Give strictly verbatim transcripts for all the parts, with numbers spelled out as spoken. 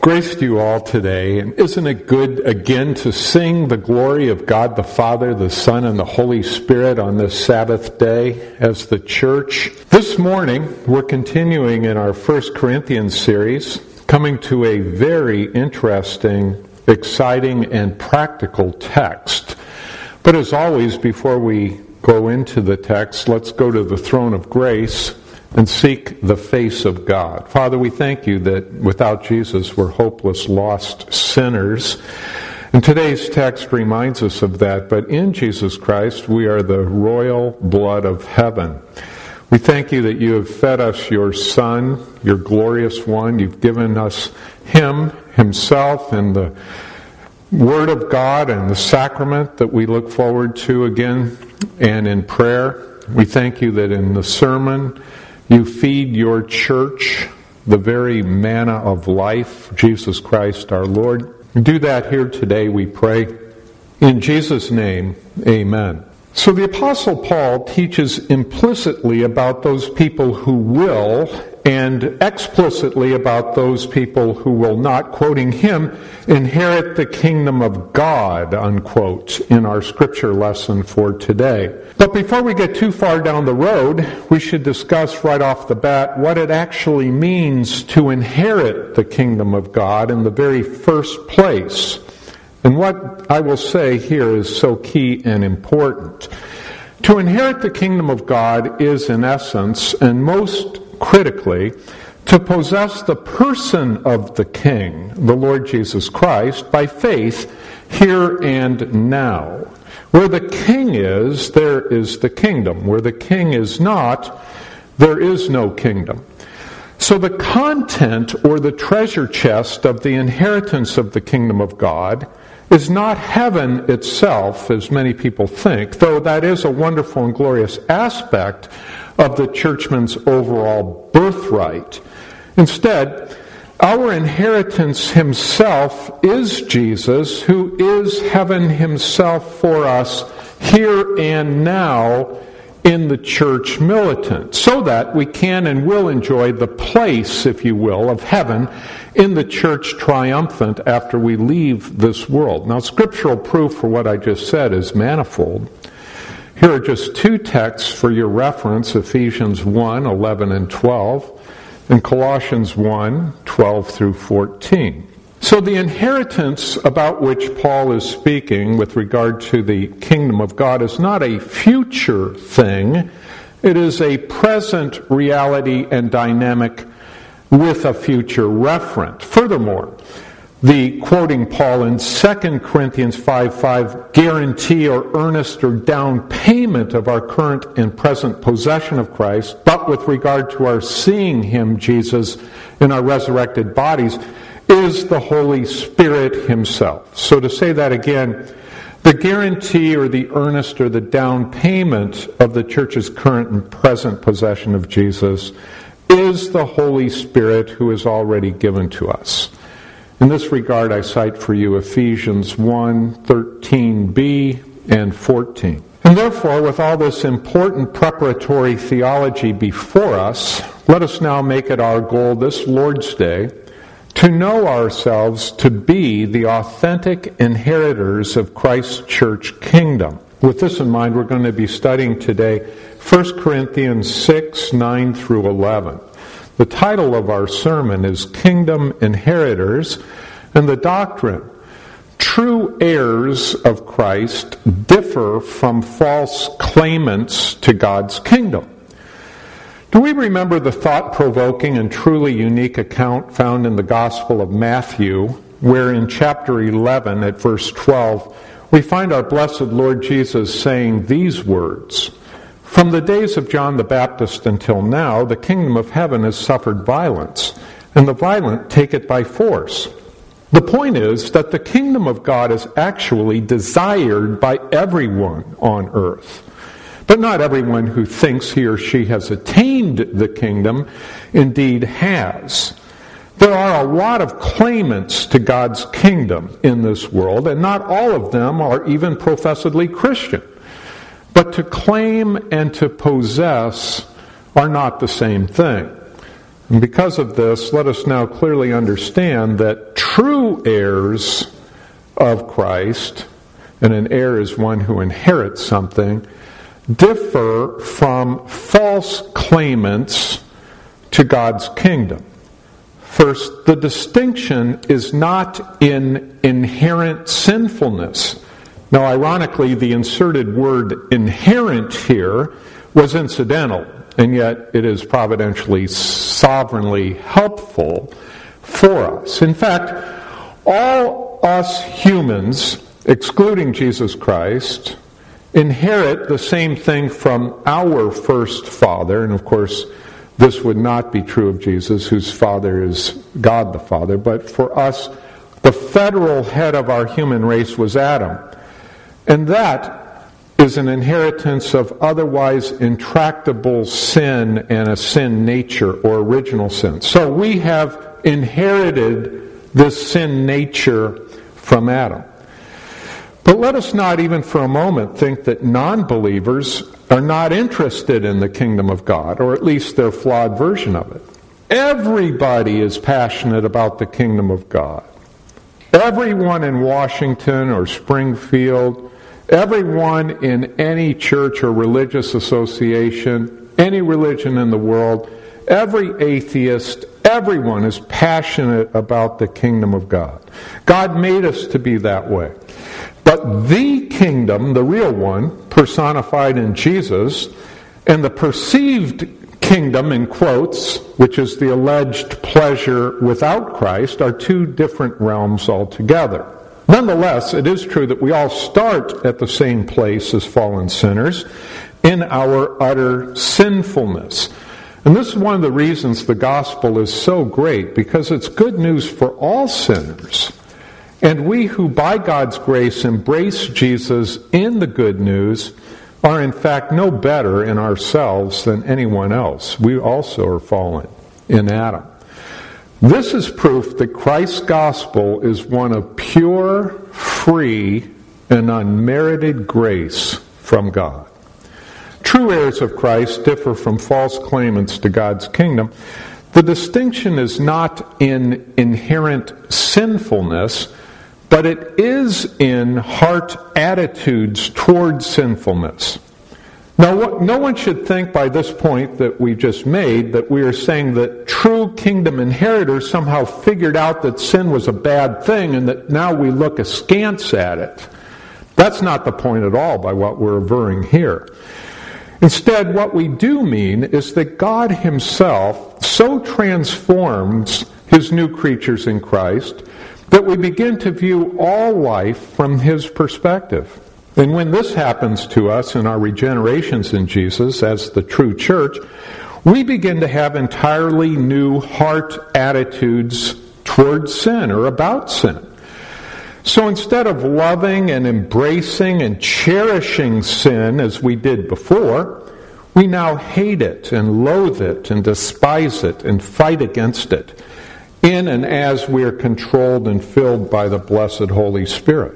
Grace to you all today, and isn't it good again to sing the glory of God the Father, the Son, and the Holy Spirit on this Sabbath day as the church? This morning, we're continuing in our First Corinthians series, coming to a very interesting, exciting, and practical text. But as always, before we go into the text, let's go to the throne of grace and seek the face of God. Father, we thank you that without Jesus we're hopeless, lost sinners. And today's text reminds us of that, but in Jesus Christ we are the royal blood of heaven. We thank you that you have fed us your Son, your glorious one. You've given us Him, Himself, and the Word of God and the sacrament that we look forward to again and in prayer. We thank you that in the sermon you feed your church the very manna of life, Jesus Christ our Lord. Do that here today, we pray. In Jesus' name, amen. So the Apostle Paul teaches implicitly about those people who will and explicitly about those people who will not, quoting him, inherit the kingdom of God, unquote, in our scripture lesson for today. But before we get too far down the road, we should discuss right off the bat what it actually means to inherit the kingdom of God in the very first place. And what I will say here is so key and important. To inherit the kingdom of God is, in essence, and most critically, to possess the person of the King, the Lord Jesus Christ, by faith here and now. Where the King is, there is the kingdom. Where the King is not, there is no kingdom. So the content or the treasure chest of the inheritance of the kingdom of God is not heaven itself, as many people think, though that is a wonderful and glorious aspect of the churchman's overall birthright. Instead, our inheritance himself is Jesus, who is heaven himself for us here and now in the church militant, so that we can and will enjoy the place, if you will, of heaven in the church triumphant after we leave this world. Now, scriptural proof for what I just said is manifold. Here are just two texts for your reference, Ephesians one, eleven and twelve, and Colossians one, twelve through fourteen. So the inheritance about which Paul is speaking with regard to the kingdom of God is not a future thing. It is a present reality and dynamic with a future referent. Furthermore, the, quoting Paul in Second Corinthians five five, guarantee or earnest or down payment of our current and present possession of Christ, but with regard to our seeing Him, Jesus, in our resurrected bodies, is the Holy Spirit Himself. So to say that again, the guarantee or the earnest or the down payment of the church's current and present possession of Jesus is the Holy Spirit who is already given to us. In this regard, I cite for you Ephesians one, thirteen b and fourteen. And therefore, with all this important preparatory theology before us, let us now make it our goal this Lord's Day to know ourselves to be the authentic inheritors of Christ's church kingdom. With this in mind, we're going to be studying today First Corinthians six, nine through eleven. The title of our sermon is Kingdom Inheritors, and the doctrine, true heirs of Christ differ from false claimants to God's kingdom. Do we remember the thought-provoking and truly unique account found in the Gospel of Matthew, where in chapter eleven at verse twelve, we find our blessed Lord Jesus saying these words, "From the days of John the Baptist until now, the kingdom of heaven has suffered violence, and the violent take it by force." The point is that the kingdom of God is actually desired by everyone on earth. But not everyone who thinks he or she has attained the kingdom indeed has. There are a lot of claimants to God's kingdom in this world, and not all of them are even professedly Christian. But to claim and to possess are not the same thing. And because of this, let us now clearly understand that true heirs of Christ, and an heir is one who inherits something, differ from false claimants to God's kingdom. First, the distinction is not in inherent sinfulness. Now, ironically, the inserted word inherent here was incidental, and yet it is providentially, sovereignly helpful for us. In fact, all us humans, excluding Jesus Christ, inherit the same thing from our first father, and of course, this would not be true of Jesus, whose father is God the Father, but for us, the federal head of our human race was Adam. And that is an inheritance of otherwise intractable sin and a sin nature, or original sin. So we have inherited this sin nature from Adam. But let us not even for a moment think that non-believers are not interested in the kingdom of God, or at least their flawed version of it. Everybody is passionate about the kingdom of God. Everyone in Washington or Springfield, everyone in any church or religious association, any religion in the world, every atheist, everyone is passionate about the kingdom of God. God made us to be that way. But the kingdom, the real one, personified in Jesus, and the perceived kingdom, in quotes, which is the alleged pleasure without Christ, are two different realms altogether. Nonetheless, it is true that we all start at the same place as fallen sinners, in our utter sinfulness. And this is one of the reasons the gospel is so great, because it's good news for all sinners. And we who by God's grace embrace Jesus in the good news are in fact no better in ourselves than anyone else. We also are fallen in Adam. This is proof that Christ's gospel is one of pure, free, and unmerited grace from God. True heirs of Christ differ from false claimants to God's kingdom. The distinction is not in inherent sinfulness, but it is in heart attitudes towards sinfulness. Now, no one should think by this point that we just made that we are saying that true kingdom inheritors somehow figured out that sin was a bad thing and that now we look askance at it. That's not the point at all by what we're averring here. Instead, what we do mean is that God himself so transforms his new creatures in Christ that we begin to view all life from his perspective. And when this happens to us in our regenerations in Jesus as the true church, we begin to have entirely new heart attitudes towards sin or about sin. So instead of loving and embracing and cherishing sin as we did before, we now hate it and loathe it and despise it and fight against it, in and as we are controlled and filled by the blessed Holy Spirit.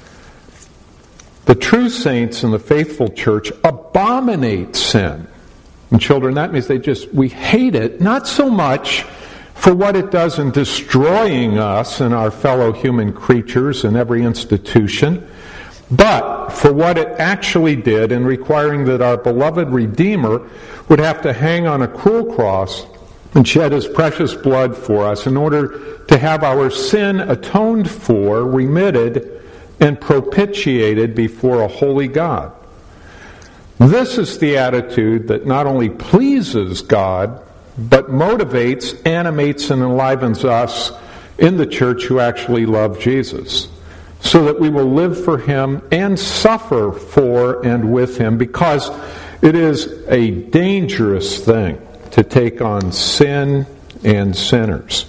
The true saints in the faithful church abominate sin. And children, that means they just, we hate it, not so much for what it does in destroying us and our fellow human creatures and every institution, but for what it actually did in requiring that our beloved Redeemer would have to hang on a cruel cross and shed his precious blood for us in order to have our sin atoned for, remitted, and propitiated before a holy God. This is the attitude that not only pleases God, but motivates, animates, and enlivens us in the church who actually love Jesus, so that we will live for him and suffer for and with him, because it is a dangerous thing to take on sin and sinners.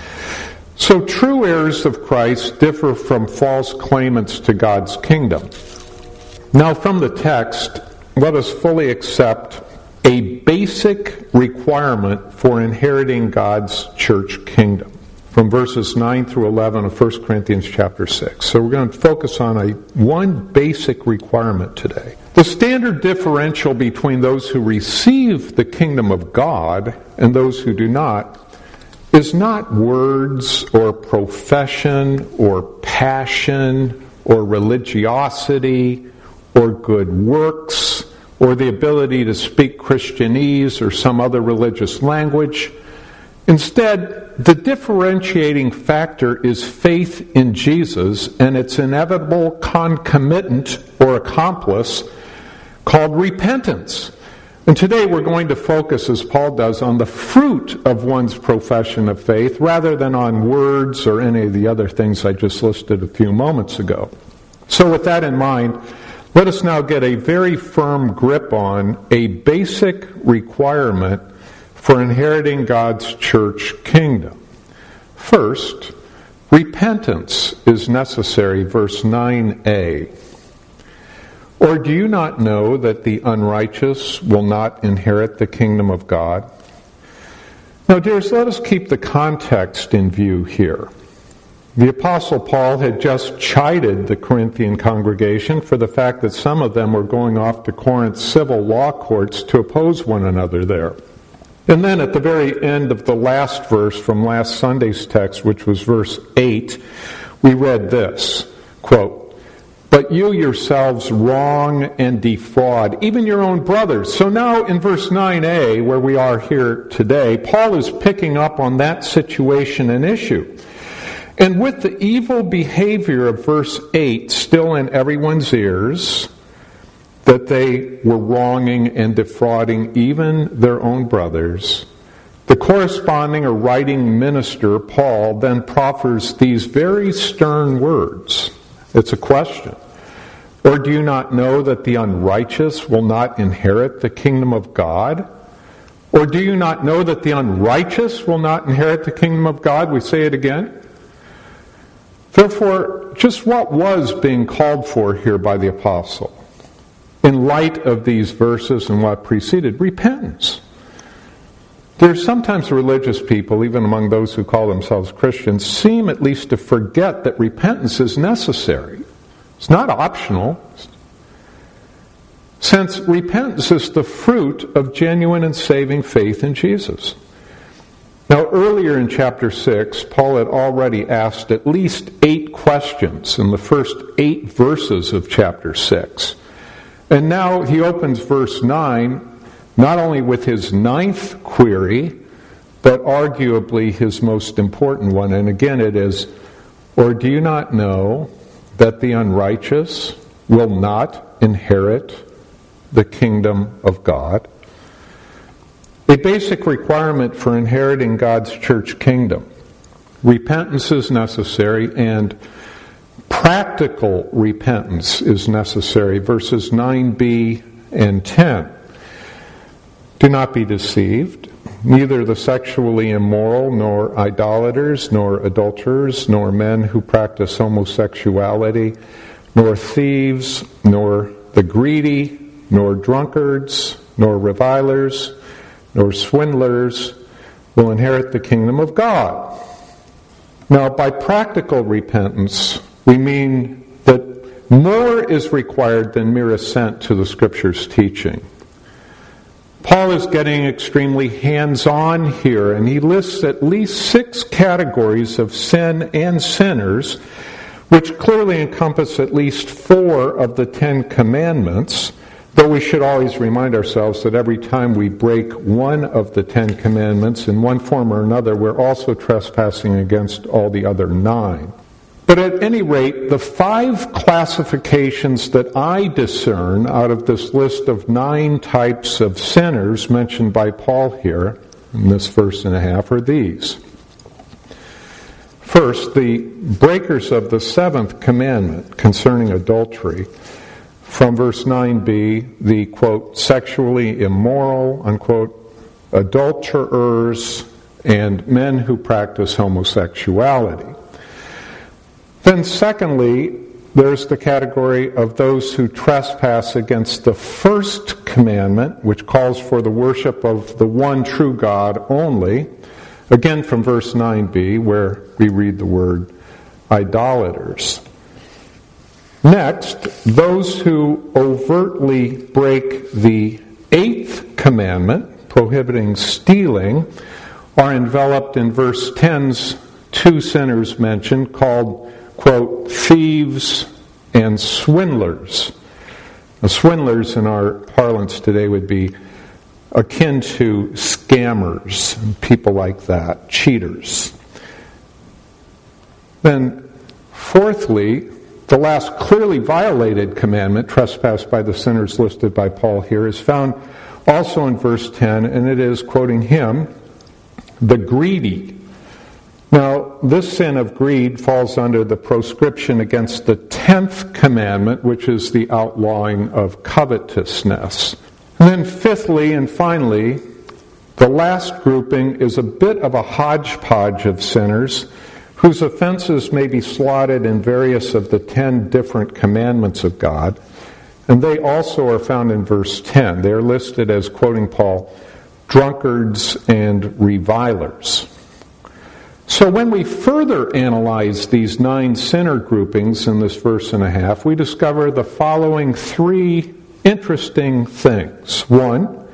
So true heirs of Christ differ from false claimants to God's kingdom. Now from the text, let us fully accept a basic requirement for inheriting God's church kingdom, from verses nine through eleven of First Corinthians chapter six. So we're going to focus on a one basic requirement today. The standard differential between those who receive the kingdom of God and those who do not is not words or profession or passion or religiosity or good works or the ability to speak Christianese or some other religious language. Instead, the differentiating factor is faith in Jesus and its inevitable concomitant or accomplice called repentance. And today we're going to focus, as Paul does, on the fruit of one's profession of faith rather than on words or any of the other things I just listed a few moments ago. So with that in mind, let us now get a very firm grip on a basic requirement for inheriting God's church kingdom. First, repentance is necessary, verse nine a. Or do you not know that the unrighteous will not inherit the kingdom of God? Now, dears, let us keep the context in view here. The Apostle Paul had just chided the Corinthian congregation for the fact that some of them were going off to Corinth's civil law courts to oppose one another there. And then at the very end of the last verse from last Sunday's text, which was verse eight, we read this, quote, "But you yourselves wrong and defraud, even your own brothers." So now in verse nine a, where we are here today, Paul is picking up on that situation and issue. And with the evil behavior of verse eight still in everyone's ears, that they were wronging and defrauding even their own brothers, the corresponding or writing minister, Paul, then proffers these very stern words. It's a question. Or do you not know that the unrighteous will not inherit the kingdom of God? Or do you not know that the unrighteous will not inherit the kingdom of God? We say it again. Therefore, just what was being called for here by the apostle? In light of these verses and what preceded, repentance. There's sometimes religious people, even among those who call themselves Christians, seem at least to forget that repentance is necessary. It's not optional, since repentance is the fruit of genuine and saving faith in Jesus. Now, earlier in chapter six, Paul had already asked at least eight questions in the first eight verses of chapter six. And now he opens verse nine, not only with his ninth query, but arguably his most important one. And again it is, or do you not know that the unrighteous will not inherit the kingdom of God? A basic requirement for inheriting God's church kingdom. Repentance is necessary, and practical repentance is necessary. Verses nine b and ten. Do not be deceived. Neither the sexually immoral, nor idolaters, nor adulterers, nor men who practice homosexuality, nor thieves, nor the greedy, nor drunkards, nor revilers, nor swindlers will inherit the kingdom of God. Now, by practical repentance, we mean that more is required than mere assent to the Scripture's teaching. Paul is getting extremely hands-on here, and he lists at least six categories of sin and sinners, which clearly encompass at least four of the Ten Commandments, though we should always remind ourselves that every time we break one of the Ten Commandments in one form or another, we're also trespassing against all the other nine. But at any rate, the five classifications that I discern out of this list of nine types of sinners mentioned by Paul here in this verse and a half are these. First, the breakers of the seventh commandment concerning adultery. From verse nine b, the, quote, sexually immoral, unquote, adulterers, and men who practice homosexuality. Then secondly, there's the category of those who trespass against the first commandment, which calls for the worship of the one true God only. Again from verse nine b, where we read the word idolaters. Next, those who overtly break the eighth commandment, prohibiting stealing, are enveloped in verse ten's two sinners mentioned called, quote, thieves and swindlers. Now, swindlers in our parlance today would be akin to scammers, people like that, cheaters. Then, fourthly, the last clearly violated commandment, trespassed by the sinners listed by Paul here, is found also in verse ten, and it is, quoting him, the greedy. Now, this sin of greed falls under the proscription against the tenth commandment, which is the outlawing of covetousness. And then fifthly and finally, the last grouping is a bit of a hodgepodge of sinners whose offenses may be slotted in various of the ten different commandments of God. And they also are found in verse ten. They are listed as, quoting Paul, drunkards and revilers. So when we further analyze these nine sinner groupings in this verse and a half, we discover the following three interesting things. One,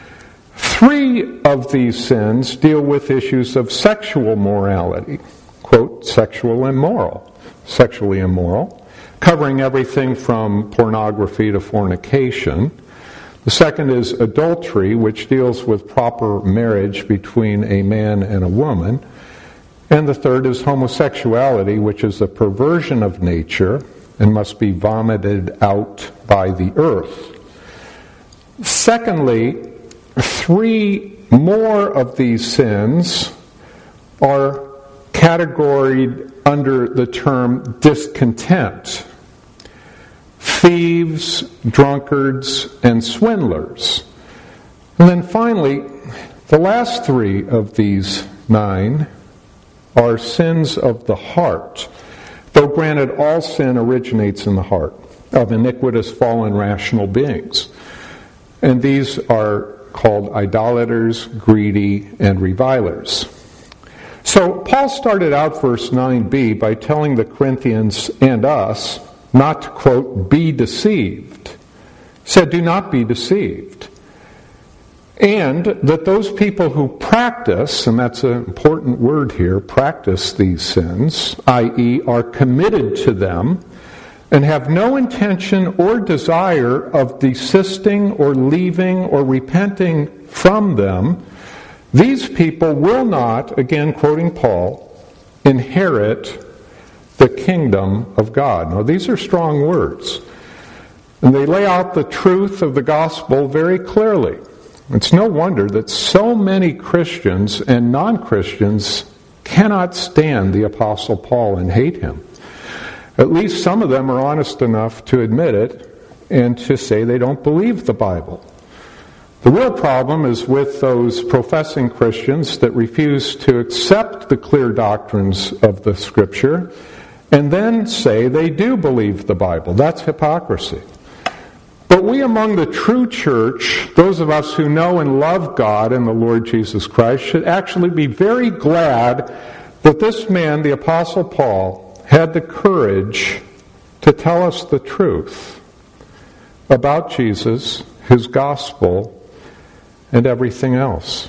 three of these sins deal with issues of sexual morality, quote, sexual immoral, sexually immoral, covering everything from pornography to fornication. The second is adultery, which deals with proper marriage between a man and a woman. And the third is homosexuality, which is a perversion of nature and must be vomited out by the earth. Secondly, three more of these sins are categorized under the term discontent. Thieves, drunkards, and swindlers. And then finally, the last three of these nine are sins of the heart. Though granted, all sin originates in the heart of iniquitous, fallen, rational beings. And these are called idolaters, greedy, and revilers. So Paul started out verse nine b by telling the Corinthians and us not to, quote, be deceived. He said, do not be deceived. And that those people who practice, and that's an important word here, practice these sins, that is are committed to them, and have no intention or desire of desisting or leaving or repenting from them, these people will not, again quoting Paul, inherit the kingdom of God. Now these are strong words, and they lay out the truth of the gospel very clearly. It's no wonder that so many Christians and non-Christians cannot stand the Apostle Paul and hate him. At least some of them are honest enough to admit it and to say they don't believe the Bible. The real problem is with those professing Christians that refuse to accept the clear doctrines of the Scripture and then say they do believe the Bible. That's hypocrisy. But we among the true church, those of us who know and love God and the Lord Jesus Christ, should actually be very glad that this man, the Apostle Paul, had the courage to tell us the truth about Jesus, his gospel, and everything else.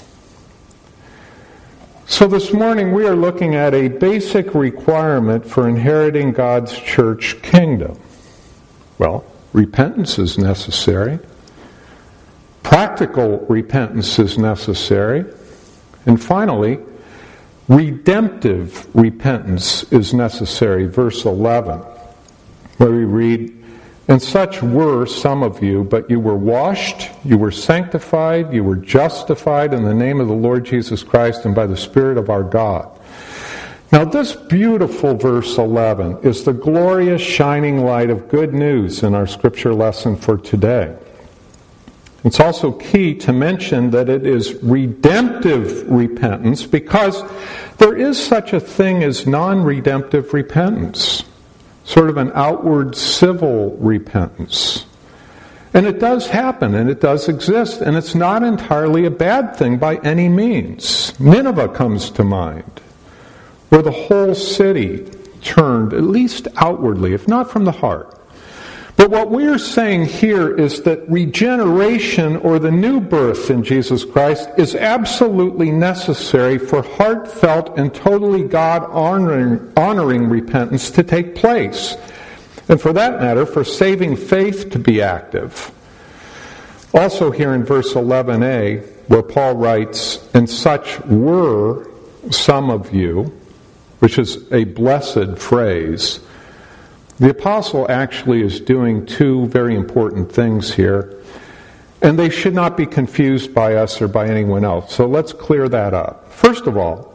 So this morning we are looking at a basic requirement for inheriting God's church kingdom. Well, repentance is necessary. Practical repentance is necessary. And finally, redemptive repentance is necessary. Verse eleven, where we read, and such were some of you, but you were washed, you were sanctified, you were justified in the name of the Lord Jesus Christ and by the Spirit of our God. Now this beautiful verse eleven is the glorious shining light of good news in our scripture lesson for today. It's also key to mention that it is redemptive repentance because there is such a thing as non-redemptive repentance. Sort of an outward civil repentance. And it does happen, and it does exist, and it's not entirely a bad thing by any means. Nineveh comes to mind, where the whole city turned, at least outwardly, if not from the heart. But what we're saying here is that regeneration, or the new birth in Jesus Christ, is absolutely necessary for heartfelt and totally God-honoring honoring repentance to take place. And for that matter, for saving faith to be active. Also here in verse eleven a, where Paul writes, "And such were some of you," which is a blessed phrase. The apostle actually is doing two very important things here, and they should not be confused by us or by anyone else. So let's clear that up. First of all,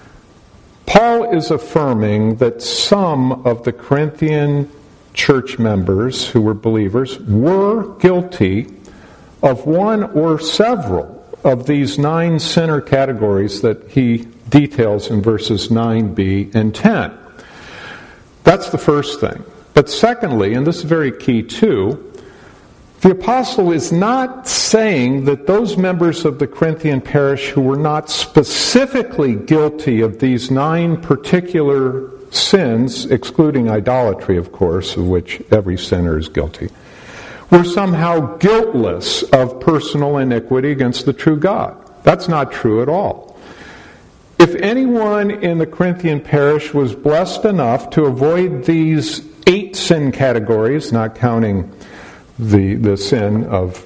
Paul is affirming that some of the Corinthian church members who were believers were guilty of one or several of these nine sinner categories that he details in verses nine b and ten. That's the first thing. But secondly, and this is very key too, the apostle is not saying that those members of the Corinthian parish who were not specifically guilty of these nine particular sins, excluding idolatry, of course, of which every sinner is guilty, were somehow guiltless of personal iniquity against the true God. That's not true at all. If anyone in the Corinthian parish was blessed enough to avoid these eight sin categories, not counting the, the sin of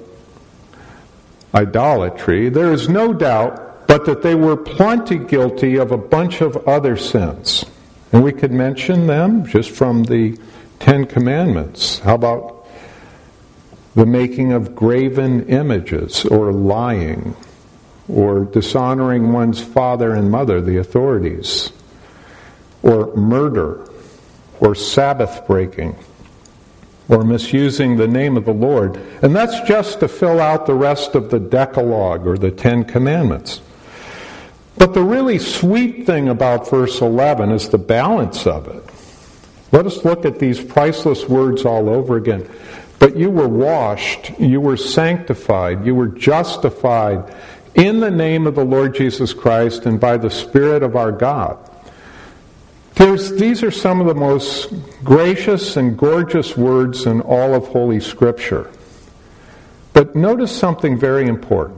idolatry, there is no doubt but that they were plenty guilty of a bunch of other sins. And we could mention them just from the Ten Commandments. How about the making of graven images, or lying, or dishonoring one's father and mother, the authorities, or murder, or Sabbath breaking, or misusing the name of the Lord. And that's just to fill out the rest of the Decalogue, or the Ten Commandments. But the really sweet thing about verse eleven is the balance of it. Let us look at these priceless words all over again. But you were washed, you were sanctified, you were justified in the name of the Lord Jesus Christ and by the Spirit of our God. There's, these are some of the most gracious and gorgeous words in all of Holy Scripture. But notice something very important.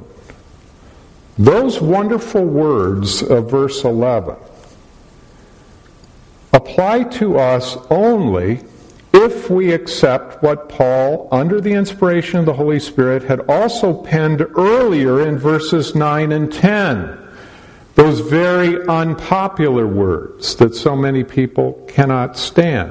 Those wonderful words of verse eleven apply to us only if we accept what Paul, under the inspiration of the Holy Spirit, had also penned earlier in verses nine and ten. Those very unpopular words that so many people cannot stand.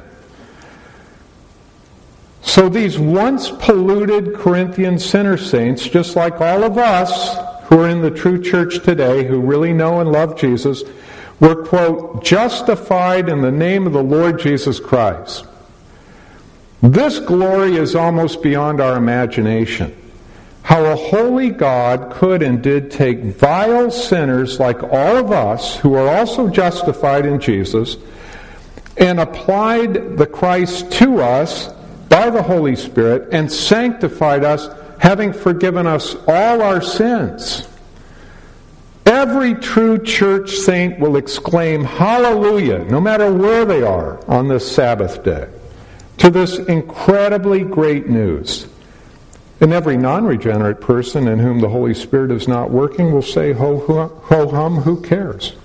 So these once polluted Corinthian sinner saints, just like all of us who are in the true church today, who really know and love Jesus, were, quote, justified in the name of the Lord Jesus Christ. This glory is almost beyond our imagination. How a holy God could and did take vile sinners like all of us, who are also justified in Jesus, and applied the Christ to us by the Holy Spirit and sanctified us, having forgiven us all our sins. Every true church saint will exclaim, hallelujah, no matter where they are on this Sabbath day, to this incredibly great news. And every non-regenerate person in whom the Holy Spirit is not working will say, ho, ho, ho hum, who cares?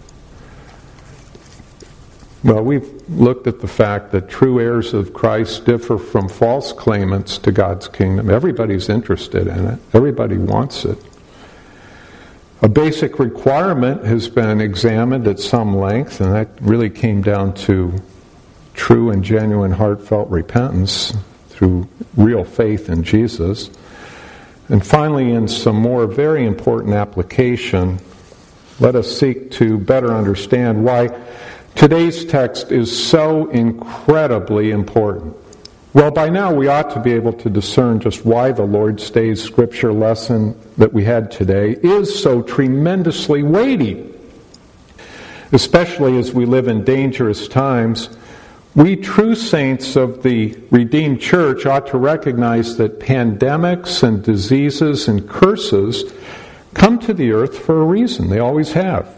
Well, we've looked at the fact that true heirs of Christ differ from false claimants to God's kingdom. Everybody's interested in it. Everybody wants it. A basic requirement has been examined at some length, and that really came down to true and genuine heartfelt repentance through real faith in Jesus. And finally, in some more very important application, let us seek to better understand why today's text is so incredibly important. Well, by now we ought to be able to discern just why the Lord's Day's scripture lesson that we had today is so tremendously weighty. Especially as we live in dangerous times, we true saints of the redeemed church ought to recognize that pandemics and diseases and curses come to the earth for a reason. They always have.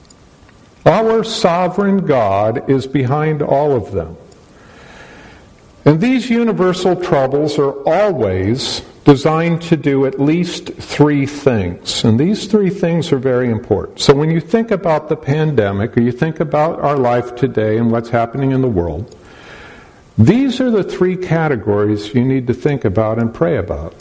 Our sovereign God is behind all of them. And these universal troubles are always designed to do at least three things. And these three things are very important. So when you think about the pandemic, or you think about our life today and what's happening in the world, these are the three categories you need to think about and pray about.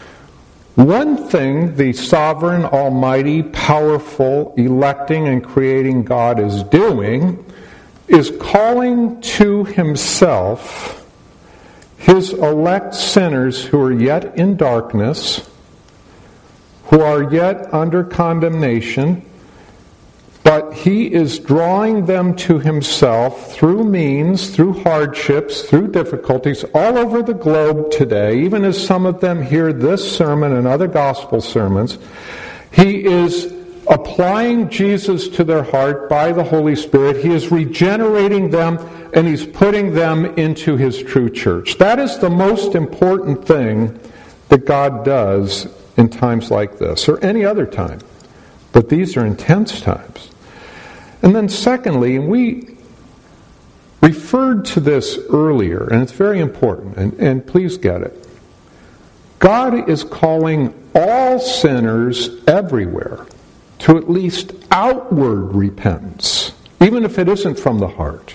One thing the sovereign, almighty, powerful, electing and creating God is doing is calling to himself his elect sinners who are yet in darkness, who are yet under condemnation, but he is drawing them to himself through means, through hardships, through difficulties all over the globe today. Even as some of them hear this sermon and other gospel sermons, he is applying Jesus to their heart by the Holy Spirit. He is regenerating them, and he's putting them into his true church. That is the most important thing that God does in times like this, or any other time. But these are intense times. And then secondly, we referred to this earlier, and it's very important, and, and please get it. God is calling all sinners everywhere to at least outward repentance, even if it isn't from the heart,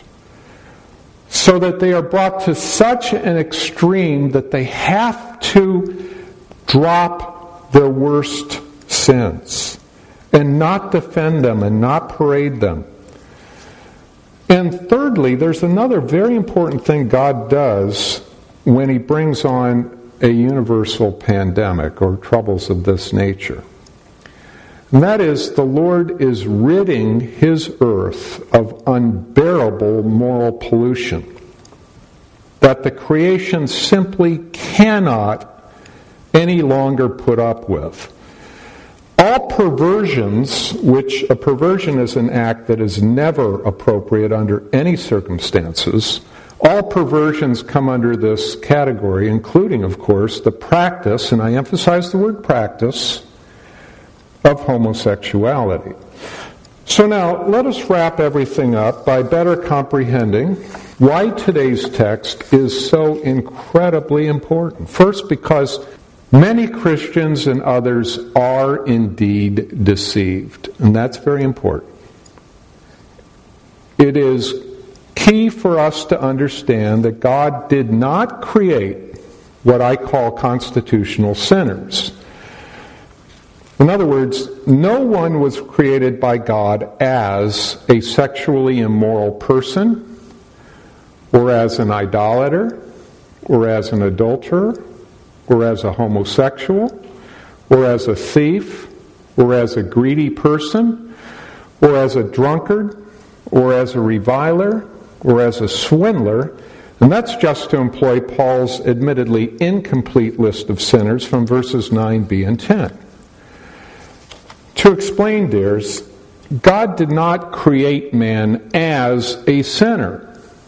so that they are brought to such an extreme that they have to drop their worst sins and not defend them and not parade them. And thirdly, there's another very important thing God does when he brings on a universal pandemic or troubles of this nature. And that is, the Lord is ridding his earth of unbearable moral pollution that the creation simply cannot any longer put up with. All perversions, which a perversion is an act that is never appropriate under any circumstances, all perversions come under this category, including, of course, the practice, and I emphasize the word practice, of homosexuality. So now, let us wrap everything up by better comprehending why today's text is so incredibly important. First, because many Christians and others are indeed deceived, and that's very important. It is key for us to understand that God did not create what I call constitutional sinners. In other words, no one was created by God as a sexually immoral person, or as an idolater, or as an adulterer, or as a homosexual, or as a thief, or as a greedy person, or as a drunkard, or as a reviler, or as a swindler. And that's just to employ Paul's admittedly incomplete list of sinners from verses nine b and ten. To explain, dears, God did not create man as a sinner.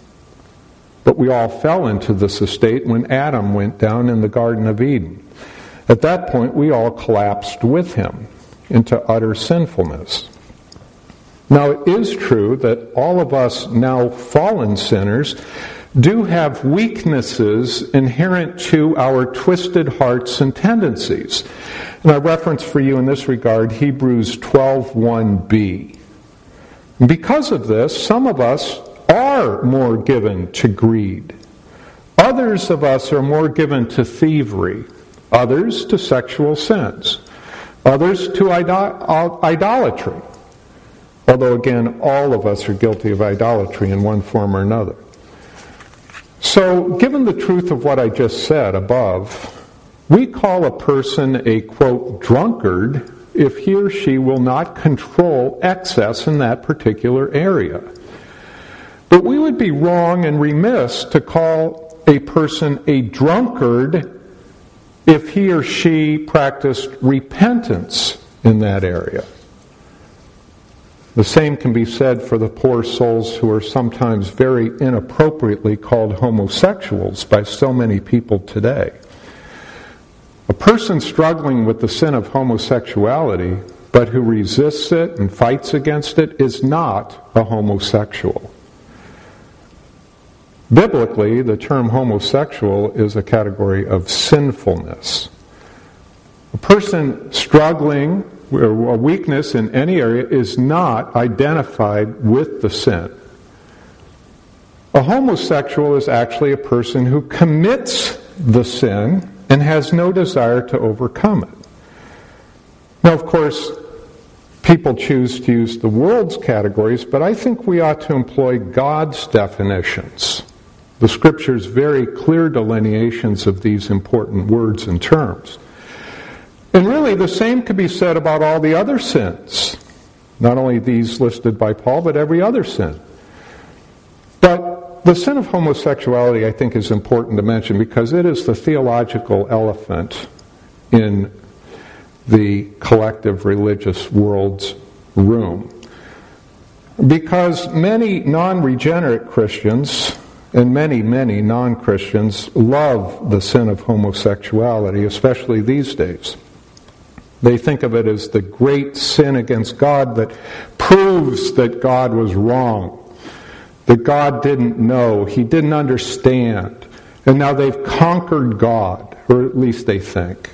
But we all fell into this estate when Adam went down in the Garden of Eden. At that point, we all collapsed with him into utter sinfulness. Now, it is true that all of us now fallen sinners do have weaknesses inherent to our twisted hearts and tendencies. And I reference for you in this regard Hebrews twelve one b. Because of this, some of us are more given to greed. Others of us are more given to thievery. Others to sexual sins. Others to idol- idolatry. Although again, all of us are guilty of idolatry in one form or another. So, given the truth of what I just said above, we call a person a, quote, drunkard if he or she will not control excess in that particular area. But we would be wrong and remiss to call a person a drunkard if he or she practiced repentance in that area. The same can be said for the poor souls who are sometimes very inappropriately called homosexuals by so many people today. A person struggling with the sin of homosexuality, but who resists it and fights against it, is not a homosexual. Biblically, the term homosexual is a category of sinfulness. A person struggling with a weakness in any area is not identified with the sin. A homosexual is actually a person who commits the sin and has no desire to overcome it. Now, of course, people choose to use the world's categories, but I think we ought to employ God's definitions. The Scripture's very clear delineations of these important words and terms. And really, the same could be said about all the other sins. Not only these listed by Paul, but every other sin. But the sin of homosexuality, I think, is important to mention because it is the theological elephant in the collective religious world's room. Because many non-regenerate Christians and many, many non-Christians love the sin of homosexuality, especially these days. They think of it as the great sin against God that proves that God was wrong, that God didn't know, He didn't understand, and now they've conquered God, or at least they think.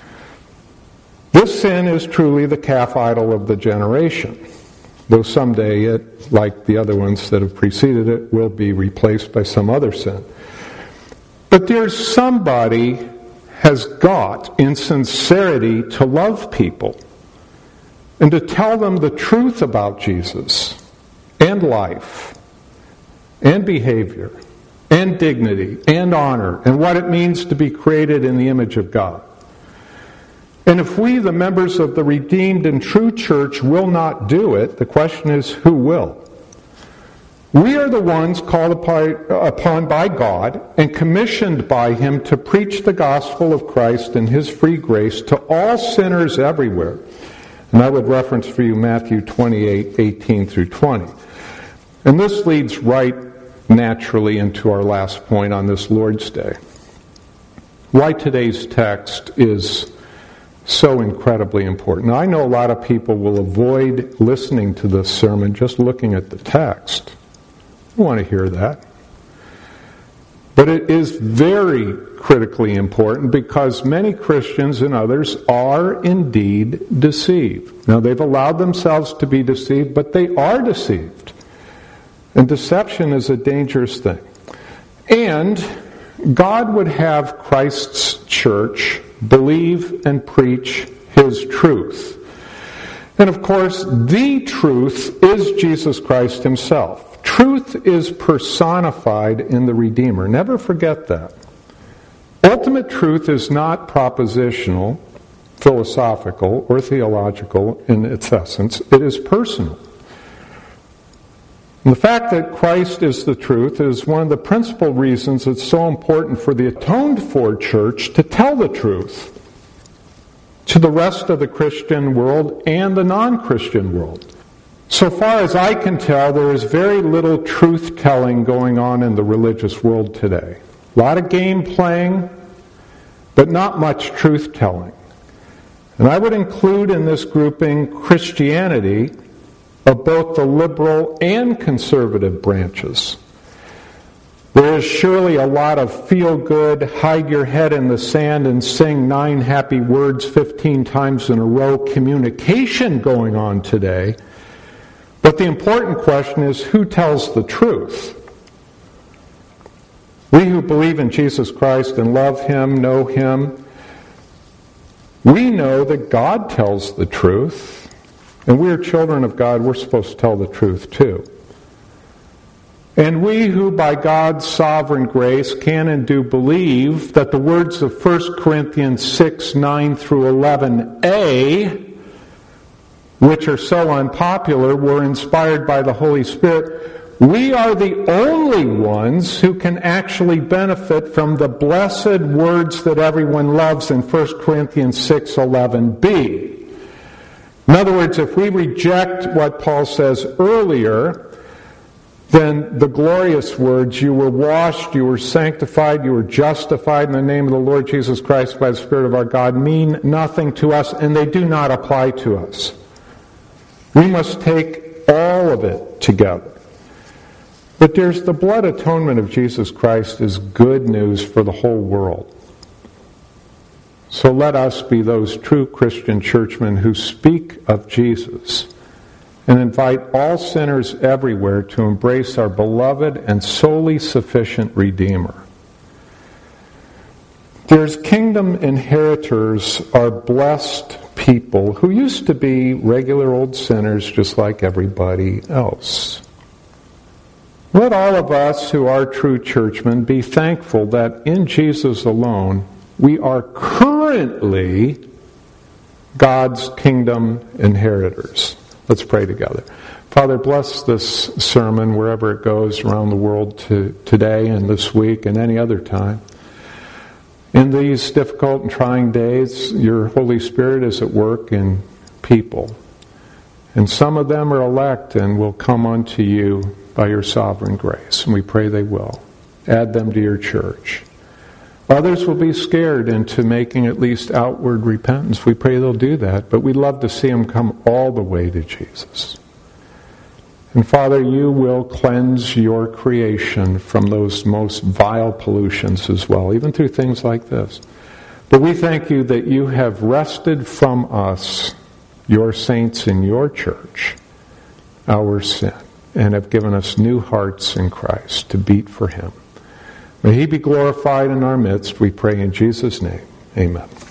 This sin is truly the calf idol of the generation, though someday it, like the other ones that have preceded it, will be replaced by some other sin. But there's somebody has got, in sincerity, to love people and to tell them the truth about Jesus and life and behavior and dignity and honor and what it means to be created in the image of God. And if we, the members of the redeemed and true church, will not do it, the question is, who will? We are the ones called upon by God and commissioned by Him to preach the gospel of Christ and His free grace to all sinners everywhere. And I would reference for you Matthew twenty-eight, eighteen through twenty. And this leads right naturally into our last point on this Lord's Day. Why today's text is so incredibly important. Now, I know a lot of people will avoid listening to this sermon just looking at the text. I want to hear that. But it is very critically important because many Christians and others are indeed deceived. Now, they've allowed themselves to be deceived, but they are deceived. And deception is a dangerous thing. And God would have Christ's church believe and preach His truth. And of course, the truth is Jesus Christ Himself. Truth is personified in the Redeemer. Never forget that. Ultimate truth is not propositional, philosophical, or theological in its essence. It is personal. And the fact that Christ is the truth is one of the principal reasons it's so important for the atoned-for church to tell the truth to the rest of the Christian world and the non-Christian world. So far as I can tell, there is very little truth-telling going on in the religious world today. A lot of game playing, but not much truth-telling. And I would include in this grouping Christianity of both the liberal and conservative branches. There is surely a lot of feel-good, hide your head in the sand and sing nine happy words fifteen times in a row communication going on today. But the important question is, who tells the truth? We who believe in Jesus Christ and love Him, know Him, we know that God tells the truth. And we are children of God, we're supposed to tell the truth too. And we who by God's sovereign grace can and do believe that the words of First Corinthians six, nine through eleven a, which are so unpopular, were inspired by the Holy Spirit, we are the only ones who can actually benefit from the blessed words that everyone loves in First Corinthians six, eleven b. In other words, if we reject what Paul says earlier, then the glorious words, you were washed, you were sanctified, you were justified in the name of the Lord Jesus Christ by the Spirit of our God, mean nothing to us, and they do not apply to us. We must take all of it together. But there's the blood atonement of Jesus Christ is good news for the whole world. So let us be those true Christian churchmen who speak of Jesus and invite all sinners everywhere to embrace our beloved and solely sufficient Redeemer. There's kingdom inheritors are blessed people who used to be regular old sinners just like everybody else. Let all of us who are true churchmen be thankful that in Jesus alone we are currently God's kingdom inheritors. Let's pray together. Father, bless this sermon wherever it goes around the world to, today and this week and any other time. In these difficult and trying days, your Holy Spirit is at work in people. And some of them are elect and will come unto you by your sovereign grace. And we pray they will. Add them to your church. Others will be scared into making at least outward repentance. We pray they'll do that. But we'd love to see them come all the way to Jesus. And Father, you will cleanse your creation from those most vile pollutions as well, even through things like this. But we thank you that you have wrested from us, your saints in your church, our sin, and have given us new hearts in Christ to beat for him. May he be glorified in our midst, we pray in Jesus' name. Amen.